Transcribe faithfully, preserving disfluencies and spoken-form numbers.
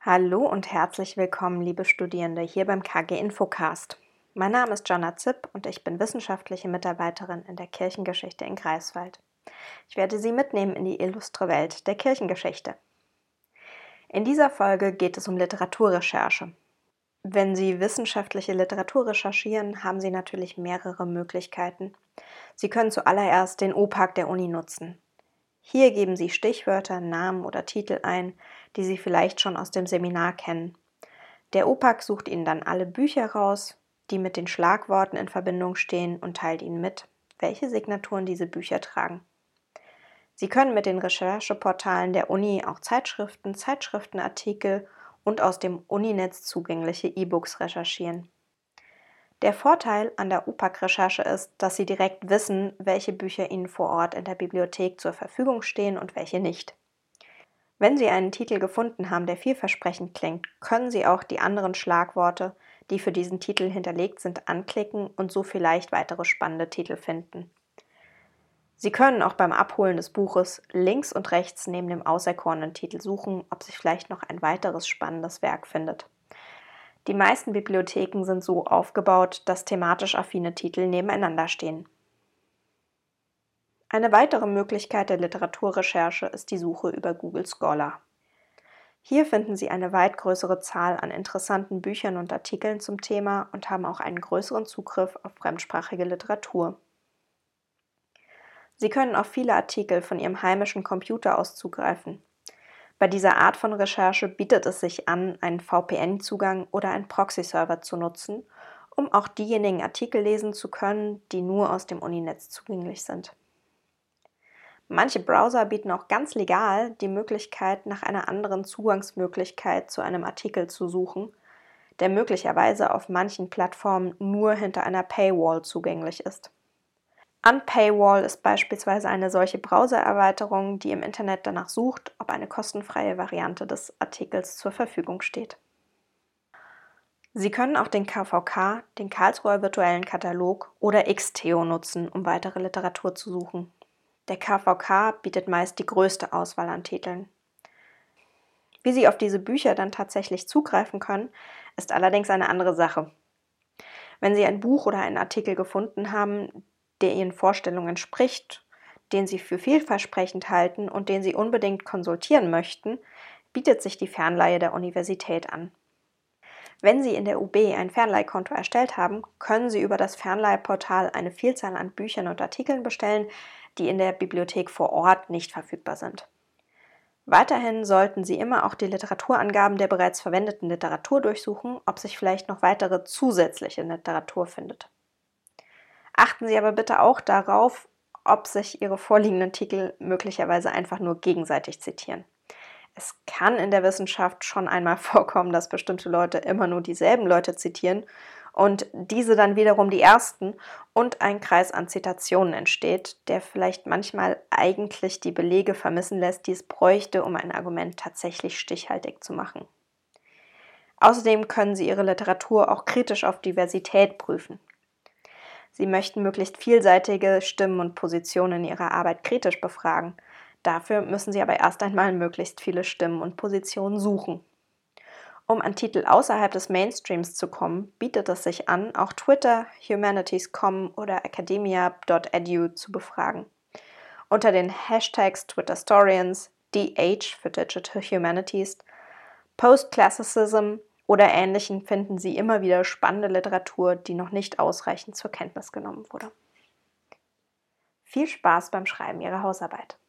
Hallo und herzlich willkommen, liebe Studierende, hier beim K G Infocast. Mein Name ist Jonna Zipp und ich bin wissenschaftliche Mitarbeiterin in der Kirchengeschichte in Greifswald. Ich werde Sie mitnehmen in die illustre Welt der Kirchengeschichte. In dieser Folge geht es um Literaturrecherche. Wenn Sie wissenschaftliche Literatur recherchieren, haben Sie natürlich mehrere Möglichkeiten. Sie können zuallererst den O P A K der Uni nutzen. Hier geben Sie Stichwörter, Namen oder Titel ein, die Sie vielleicht schon aus dem Seminar kennen. Der O P A K sucht Ihnen dann alle Bücher raus, die mit den Schlagworten in Verbindung stehen und teilt Ihnen mit, welche Signaturen diese Bücher tragen. Sie können mit den Rechercheportalen der Uni auch Zeitschriften, Zeitschriftenartikel und aus dem Uninetz zugängliche E-Books recherchieren. Der Vorteil an der O P A K-Recherche ist, dass Sie direkt wissen, welche Bücher Ihnen vor Ort in der Bibliothek zur Verfügung stehen und welche nicht. Wenn Sie einen Titel gefunden haben, der vielversprechend klingt, können Sie auch die anderen Schlagworte, die für diesen Titel hinterlegt sind, anklicken und so vielleicht weitere spannende Titel finden. Sie können auch beim Abholen des Buches links und rechts neben dem auserkorenen Titel suchen, ob sich vielleicht noch ein weiteres spannendes Werk findet. Die meisten Bibliotheken sind so aufgebaut, dass thematisch affine Titel nebeneinander stehen. Eine weitere Möglichkeit der Literaturrecherche ist die Suche über Google Scholar. Hier finden Sie eine weit größere Zahl an interessanten Büchern und Artikeln zum Thema und haben auch einen größeren Zugriff auf fremdsprachige Literatur. Sie können auf viele Artikel von Ihrem heimischen Computer aus zugreifen. Bei dieser Art von Recherche bietet es sich an, einen V P N-Zugang oder einen Proxy-Server zu nutzen, um auch diejenigen Artikel lesen zu können, die nur aus dem Uninetz zugänglich sind. Manche Browser bieten auch ganz legal die Möglichkeit, nach einer anderen Zugangsmöglichkeit zu einem Artikel zu suchen, der möglicherweise auf manchen Plattformen nur hinter einer Paywall zugänglich ist. Unpaywall ist beispielsweise eine solche Browsererweiterung, die im Internet danach sucht, ob eine kostenfreie Variante des Artikels zur Verfügung steht. Sie können auch den K V K, den Karlsruher virtuellen Katalog oder Xteo nutzen, um weitere Literatur zu suchen. Der K V K bietet meist die größte Auswahl an Titeln. Wie Sie auf diese Bücher dann tatsächlich zugreifen können, ist allerdings eine andere Sache. Wenn Sie ein Buch oder einen Artikel gefunden haben, der Ihren Vorstellungen entspricht, den Sie für vielversprechend halten und den Sie unbedingt konsultieren möchten, bietet sich die Fernleihe der Universität an. Wenn Sie in der U B ein Fernleihkonto erstellt haben, können Sie über das Fernleihportal eine Vielzahl an Büchern und Artikeln bestellen, die in der Bibliothek vor Ort nicht verfügbar sind. Weiterhin sollten Sie immer auch die Literaturangaben der bereits verwendeten Literatur durchsuchen, ob sich vielleicht noch weitere zusätzliche Literatur findet. Achten Sie aber bitte auch darauf, ob sich Ihre vorliegenden Titel möglicherweise einfach nur gegenseitig zitieren. Es kann in der Wissenschaft schon einmal vorkommen, dass bestimmte Leute immer nur dieselben Leute zitieren und diese dann wiederum die ersten und ein Kreis an Zitationen entsteht, der vielleicht manchmal eigentlich die Belege vermissen lässt, die es bräuchte, um ein Argument tatsächlich stichhaltig zu machen. Außerdem können Sie Ihre Literatur auch kritisch auf Diversität prüfen. Sie möchten möglichst vielseitige Stimmen und Positionen in Ihrer Arbeit kritisch befragen. Dafür müssen Sie aber erst einmal möglichst viele Stimmen und Positionen suchen. Um an Titel außerhalb des Mainstreams zu kommen, bietet es sich an, auch Twitter, Humanities Punkt com oder academia Punkt edu zu befragen. Unter den Hashtags Twitterstorians, D H für Digital Humanities, Postclassicism oder Ähnlichen finden Sie immer wieder spannende Literatur, die noch nicht ausreichend zur Kenntnis genommen wurde. Viel Spaß beim Schreiben Ihrer Hausarbeit!